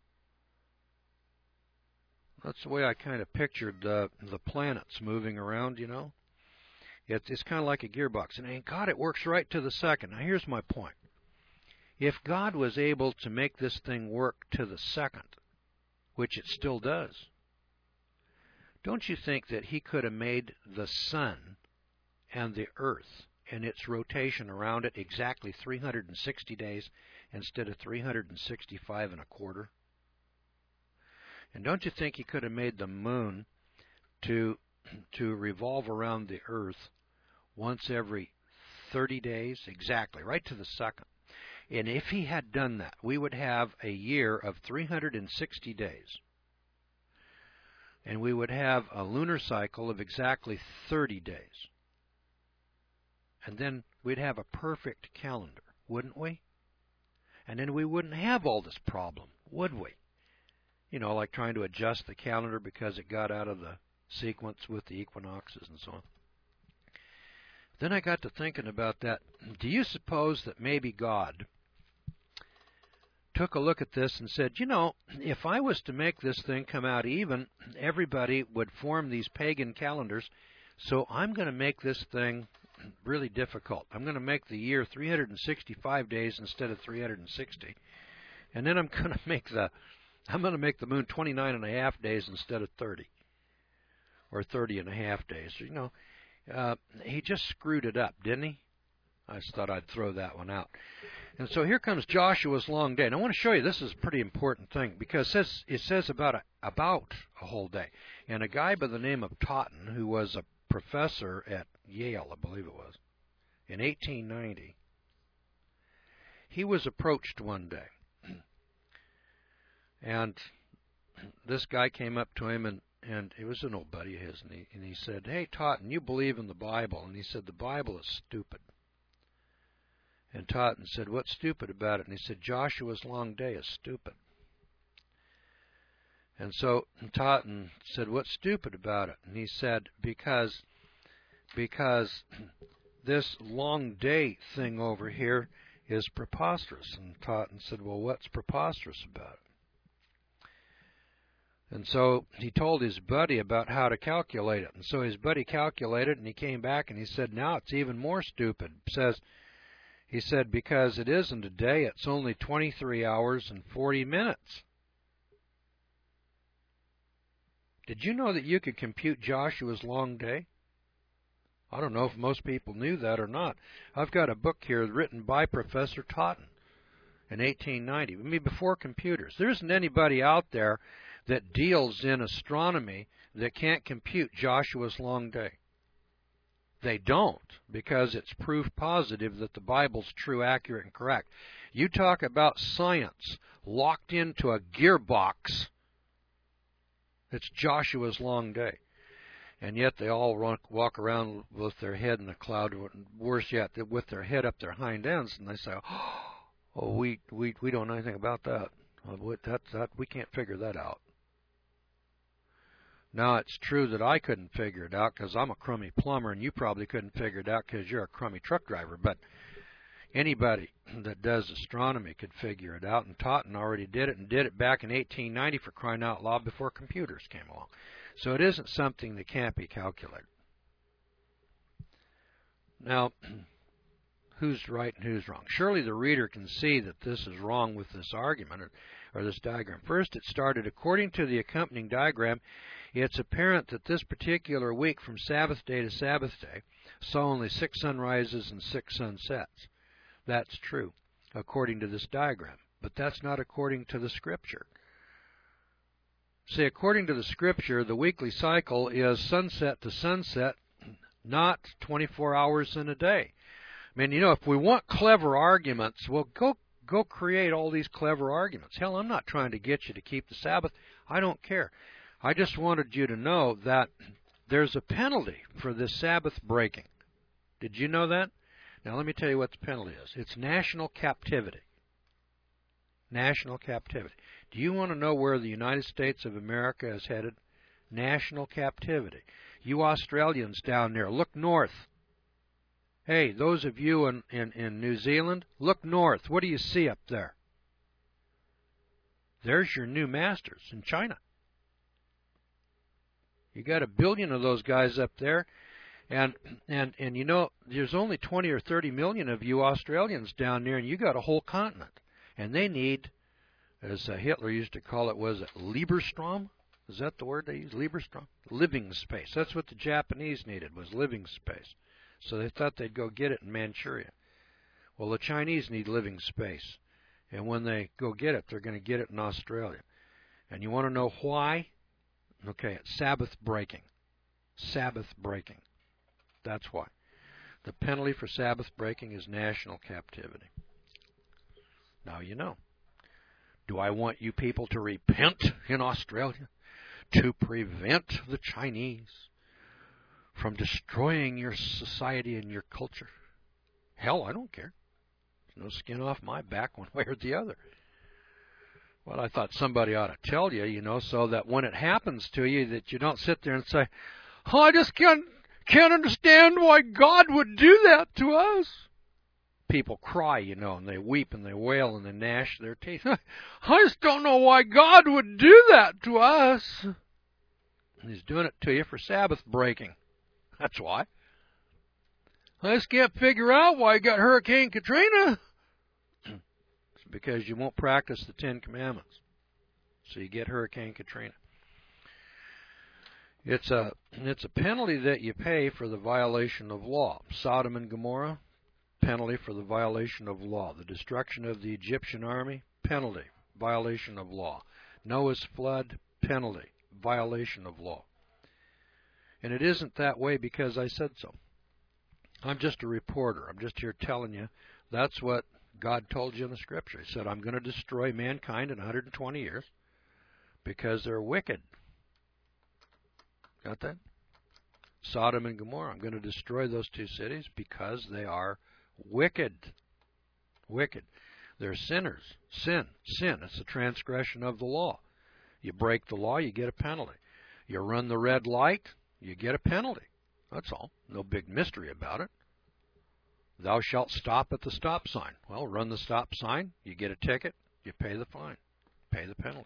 That's the way I kind of pictured the, the planets moving around, you know. It's, it's kind of like a gearbox. And, and God, it works right to the second. Now, here's my point. If God was able to make this thing work to the second, which it still does, don't you think that he could have made the sun and the earth and its rotation around it exactly three hundred sixty days instead of three hundred sixty-five and a quarter? And don't you think he could have made the moon to to revolve around the earth once every thirty days, exactly, right to the second? And if he had done that, we would have a year of three hundred sixty days. And we would have a lunar cycle of exactly thirty days. And then we'd have a perfect calendar, wouldn't we? And then we wouldn't have all this problem, would we? You know, like trying to adjust the calendar because it got out of the sequence with the equinoxes and so on. Then I got to thinking about that. Do you suppose that maybe God took a look at this and said, you know, if I was to make this thing come out even, everybody would form these pagan calendars, so I'm going to make this thing really difficult. I'm going to make the year three hundred sixty-five days instead of three hundred sixty. And then I'm going to make the I'm going to make the moon twenty-nine and a half days instead of thirty, or thirty and a half days. You know, uh, he just screwed it up, didn't he? I just thought I'd throw that one out. And so here comes Joshua's long day. And I want to show you this is a pretty important thing because it says, it says about a, about a whole day. And a guy by the name of Totten, who was a professor at Yale, I believe it was, in eighteen ninety. He was approached one day, and this guy came up to him, and, and it was an old buddy of his, and he, and he said, "Hey, Totten, you believe in the Bible?" And he said, "The Bible is stupid." And Totten said, "What's stupid about it?" And he said, "Joshua's long day is stupid." And so Totten said, "What's stupid about it?" And he said, because, because this long day thing over here is preposterous." And Totten said, "Well, what's preposterous about it?" And so he told his buddy about how to calculate it. And so his buddy calculated, and he came back and he said, "Now it's even more stupid." Says, he said, "Because it isn't a day, it's only twenty-three hours and forty minutes. Did you know that you could compute Joshua's long day? I don't know if most people knew that or not. I've got a book here written by Professor Totten in eighteen ninety. I mean, before computers. There isn't anybody out there that deals in astronomy that can't compute Joshua's long day. They don't, because it's proof positive that the Bible's true, accurate, and correct. You talk about science locked into a gearbox, it's Joshua's long day. And yet they all walk around with their head in a cloud, worse yet, with their head up their hind ends, and they say, "Oh, we we we don't know anything about that. That that we can't figure that out." Now, it's true that I couldn't figure it out because I'm a crummy plumber, and you probably couldn't figure it out because you're a crummy truck driver. But anybody that does astronomy could figure it out, and Totten already did it, and did it back in eighteen ninety, for crying out loud, before computers came along. So it isn't something that can't be calculated. Now, who's right and who's wrong? Surely the reader can see that this is wrong with this argument, or, or this diagram. First, it started, according to the accompanying diagram, it's apparent that this particular week from Sabbath day to Sabbath day saw only six sunrises and six sunsets. That's true, according to this diagram. But that's not according to the Scripture. See, according to the Scripture, the weekly cycle is sunset to sunset, not twenty-four hours in a day. I mean, you know, if we want clever arguments, well, go go create all these clever arguments. Hell, I'm not trying to get you to keep the Sabbath. I don't care. I just wanted you to know that there's a penalty for this Sabbath breaking. Did you know that? Now, let me tell you what the penalty is. It's national captivity. National captivity. Do you want to know where the United States of America is headed? National captivity. You Australians down there, look north. Hey, those of you in, in, in New Zealand, look north. What do you see up there? There's your new masters in China. You got a billion of those guys up there, and and and you know there's only twenty or thirty million of you Australians down there, and you got a whole continent, and they need, as uh, Hitler used to call it, was it Lieberstrom? Is that the word they use? Lieberstrom? Living space. That's what the Japanese needed, was living space. So they thought they'd go get it in Manchuria. Well, the Chinese need living space, and when they go get it, they're going to get it in Australia. And you want to know why? Okay, it's Sabbath breaking. Sabbath breaking. That's why. The penalty for Sabbath breaking is national captivity. Now you know. Do I want you people to repent in Australia to prevent the Chinese from destroying your society and your culture? Hell, I don't care. There's no skin off my back one way or the other. Well, I thought somebody ought to tell you, you know, so that when it happens to you, that you don't sit there and say, "Oh, I just can't can't understand why God would do that to us." People cry, you know, and they weep and they wail and they gnash their teeth. I just don't know why God would do that to us. And He's doing it to you for Sabbath breaking. That's why. I just can't figure out why you got Hurricane Katrina. It's because you won't practice the Ten Commandments. So you get Hurricane Katrina. It's a, it's a penalty that you pay for the violation of law. Sodom and Gomorrah, penalty for the violation of law. The destruction of the Egyptian army, penalty, violation of law. Noah's flood, penalty, violation of law. And it isn't that way because I said so. I'm just a reporter. I'm just here telling you that's what God told you in the Scripture. He said, I'm going to destroy mankind in one hundred twenty years because they're wicked. Got that? Sodom and Gomorrah. I'm going to destroy those two cities because they are wicked. Wicked. They're sinners. Sin. Sin. It's the transgression of the law. You break the law, you get a penalty. You run the red light, you get a penalty. That's all. No big mystery about it. Thou shalt stop at the stop sign. Well, run the stop sign, you get a ticket, you pay the fine, pay the penalty.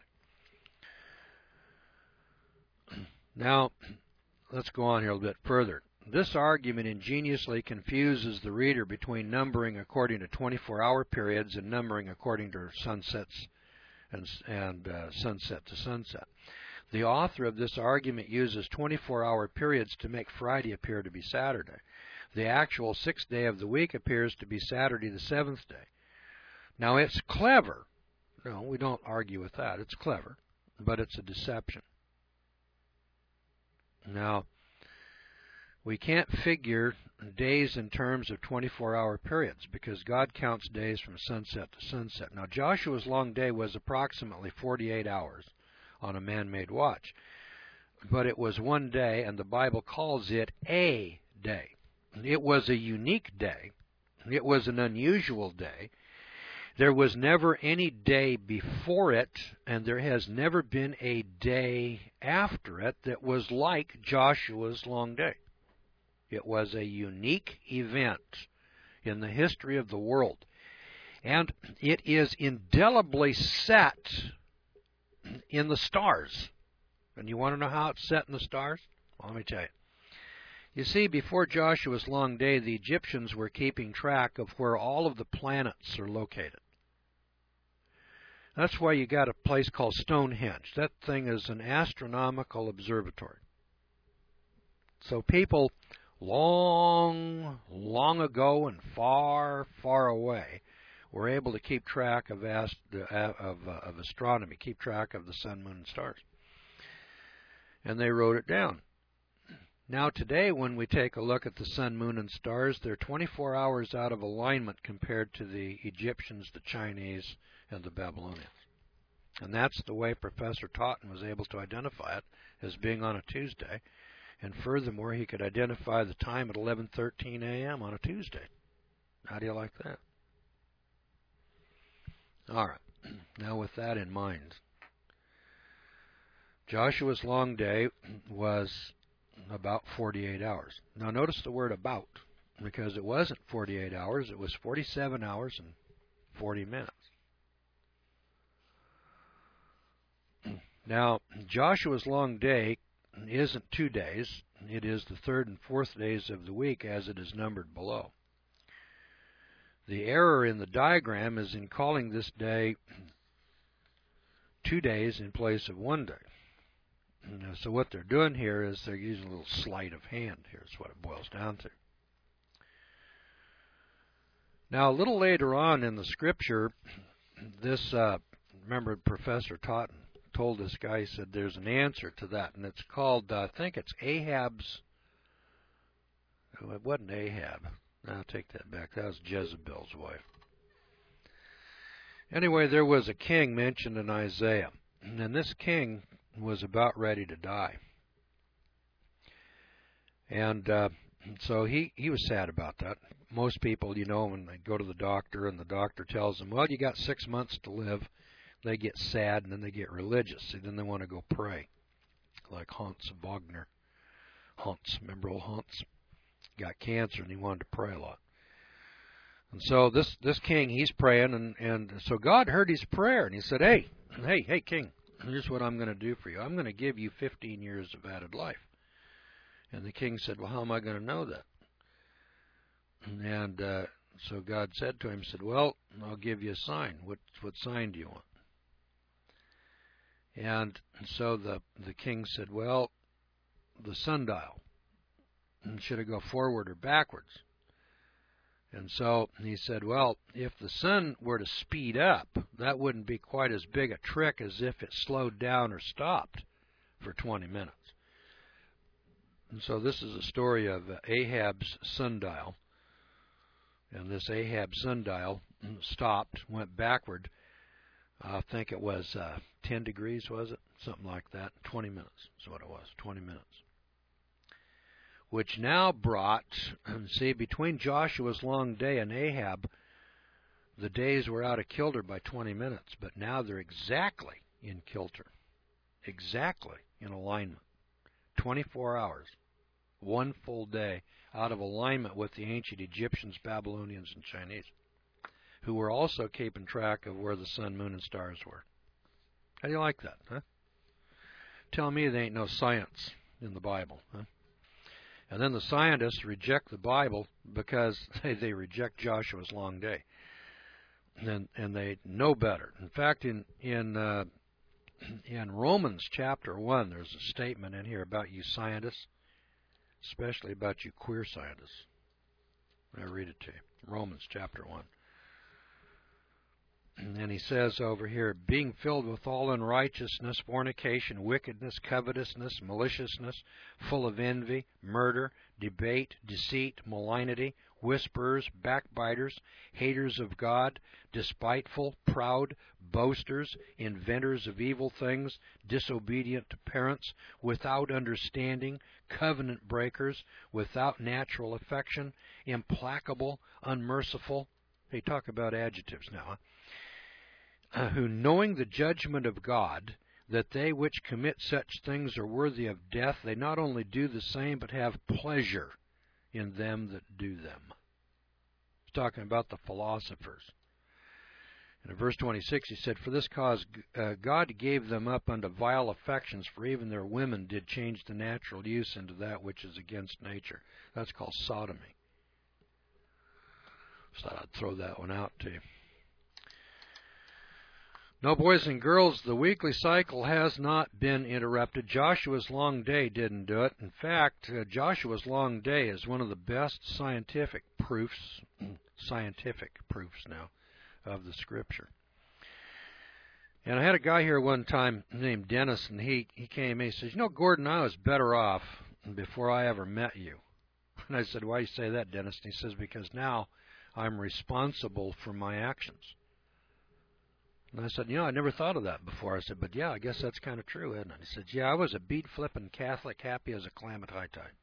Now, let's go on here a little bit further. This argument ingeniously confuses the reader between numbering according to twenty-four hour periods and numbering according to sunsets and, and uh, sunset to sunset. The author of this argument uses twenty-four hour periods to make Friday appear to be Saturday. The actual sixth day of the week appears to be Saturday the seventh day. Now, it's clever. No, we don't argue with that. It's clever, but it's a deception. Now, we can't figure days in terms of twenty-four hour periods because God counts days from sunset to sunset. Now, Joshua's long day was approximately forty-eight hours on a man-made watch, but it was one day, and the Bible calls it a day. It was a unique day. It was an unusual day. There was never any day before it, and there has never been a day after it that was like Joshua's long day. It was a unique event in the history of the world, and it is indelibly set in the stars. And you want to know how it's set in the stars? Well, let me tell you. You see, before Joshua's long day, the Egyptians were keeping track of where all of the planets are located. That's why you got a place called Stonehenge. That thing is an astronomical observatory. So people long, long ago and far, far away were able to keep track of, ast of, uh, of astronomy, keep track of the sun, moon, and stars. And they wrote it down. Now today, when we take a look at the sun, moon, and stars, they're twenty-four hours out of alignment compared to the Egyptians, the Chinese, and the Babylonians. And that's the way Professor Totten was able to identify it as being on a Tuesday. And furthermore, he could identify the time at eleven thirteen a m on a Tuesday. How do you like that? All right. Now with that in mind, Joshua's long day was about forty-eight hours. Now notice the word about, because it wasn't forty-eight hours, it was forty-seven hours and forty minutes. Now, Joshua's long day isn't two days, it is the third and fourth days of the week as it is numbered below. The error in the diagram is in calling this day two days in place of one day. So what they're doing here is they're using a little sleight of hand here is what it boils down to. Now, a little later on in the scripture, this, uh, remember Professor Totten told this guy, he said there's an answer to that, and it's called, uh, I think it's Ahab's, oh, it wasn't Ahab. I'll take that back. That was Jezebel's wife. Anyway, there was a king mentioned in Isaiah, and this king was about ready to die. And uh, so he, he was sad about that. Most people, you know, when they go to the doctor and the doctor tells them, well, you got six months to live, they get sad and then they get religious. And then they want to go pray, like Hans Wagner. Hans, remember old Hans? Got cancer and he wanted to pray a lot. And so this, this king, he's praying, and, and so God heard his prayer, and he said, hey, hey, hey, king, here's what I'm going to do for you. I'm going to give you fifteen years of added life. And the king said, well, how am I going to know that? And uh, so God said to him, said, well, I'll give you a sign. What, what sign do you want? And so the, the king said, well, the sundial. And should it go forward or backwards? And so he said, well, if the sun were to speed up, that wouldn't be quite as big a trick as if it slowed down or stopped for twenty minutes. And so this is a story of Ahab's sundial. And this Ahab sundial stopped, went backward. I think it was uh, ten degrees, was it? Something like that. twenty minutes is what it was, twenty minutes. Which now brought, see, between Joshua's long day and Ahab, the days were out of kilter by twenty minutes, but now they're exactly in kilter, exactly in alignment. twenty-four hours, one full day out of alignment with the ancient Egyptians, Babylonians, and Chinese, who were also keeping track of where the sun, moon, and stars were. How do you like that, huh? Tell me there ain't no science in the Bible, huh? And then the scientists reject the Bible because they, they reject Joshua's long day. And, and they know better. In fact, in in uh, in Romans chapter one, there's a statement in here about you scientists, especially about you queer scientists. I read it to you. Romans chapter one. And he says over here, being filled with all unrighteousness, fornication, wickedness, covetousness, maliciousness, full of envy, murder, debate, deceit, malignity, whisperers, backbiters, haters of God, despiteful, proud, boasters, inventors of evil things, disobedient to parents, without understanding, covenant breakers, without natural affection, implacable, unmerciful. They talk about adjectives now, huh? Uh, who, knowing the judgment of God, that they which commit such things are worthy of death, they not only do the same, but have pleasure in them that do them. He's talking about the philosophers. And in verse twenty-six, he said, for this cause uh, God gave them up unto vile affections, for even their women did change the natural use into that which is against nature. That's called sodomy. So I'd throw that one out to you. No, boys and girls, the weekly cycle has not been interrupted. Joshua's long day didn't do it. In fact, uh, Joshua's long day is one of the best scientific proofs, scientific proofs now, of the Scripture. And I had a guy here one time named Dennis, and he, he came to me and he says, you know, Gordon, I was better off before I ever met you. And I said, why do you say that, Dennis? And he says, because now I'm responsible for my actions. And I said, you know, I never thought of that before. I said, but yeah, I guess that's kind of true, isn't it? He said, yeah, I was a bead-flipping Catholic, happy as a clam at high tide.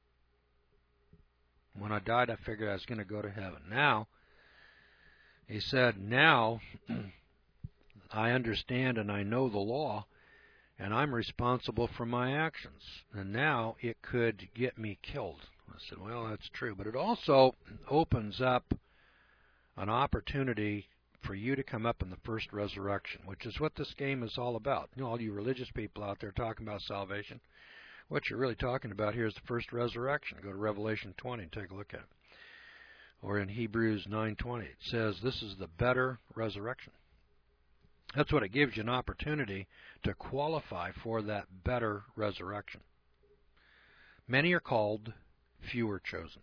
When I died, I figured I was going to go to heaven. Now, he said, now I understand and I know the law, and I'm responsible for my actions. And now it could get me killed. I said, well, that's true. But it also opens up an opportunity for you to come up in the first resurrection, which is what this game is all about. You know, all you religious people out there talking about salvation, what you're really talking about here is the first resurrection. Go to Revelation twenty and take a look at it. Or in Hebrews nine twenty, it says this is the better resurrection. That's what it gives you, an opportunity to qualify for that better resurrection. Many are called, few are chosen.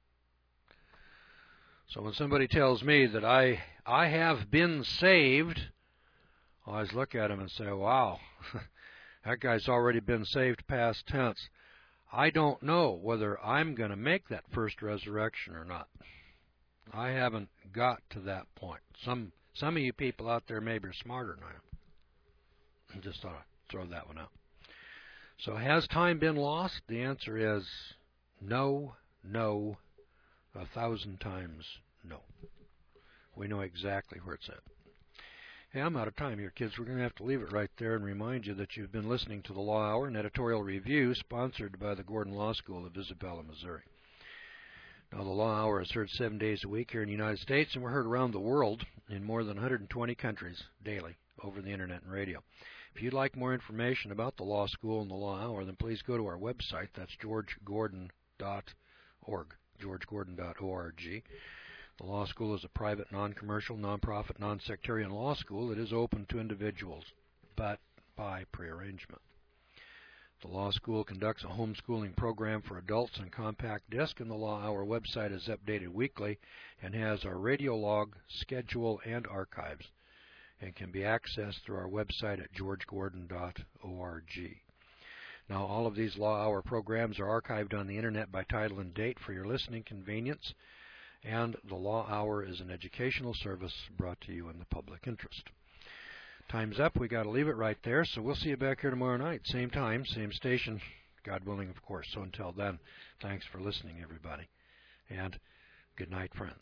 So when somebody tells me that I I have been saved, I always look at him and say, wow, that guy's already been saved past tense. I don't know whether I'm going to make that first resurrection or not. I haven't got to that point. Some some of you people out there maybe are smarter than I am. Just thought I'd throw that one out. So has time been lost? The answer is no, no, a thousand times no. We know exactly where it's at. Hey, I'm out of time here, kids. We're going to have to leave it right there and remind you that you've been listening to the Law Hour, an editorial review sponsored by the Gordon Law School of Isabella, Missouri. Now, the Law Hour is heard seven days a week here in the United States, and we're heard around the world in more than one hundred twenty countries daily over the Internet and radio. If you'd like more information about the Law School and the Law Hour, then please go to our website. That's george gordon dot org, george gordon dot org. The Law School is a private, non-commercial, non-profit, non-sectarian law school. It is open to individuals, but by prearrangement. The Law School conducts a homeschooling program for adults on compact disc, and the Law Hour website is updated weekly and has our radio log, schedule, and archives, and can be accessed through our website at george gordon dot org. Now, all of these Law Hour programs are archived on the Internet by title and date for your listening convenience, and the Law Hour is an educational service brought to you in the public interest. Time's up. We got to leave it right there, so we'll see you back here tomorrow night. Same time, same station, God willing, of course. So until then, thanks for listening, everybody, and good night, friends.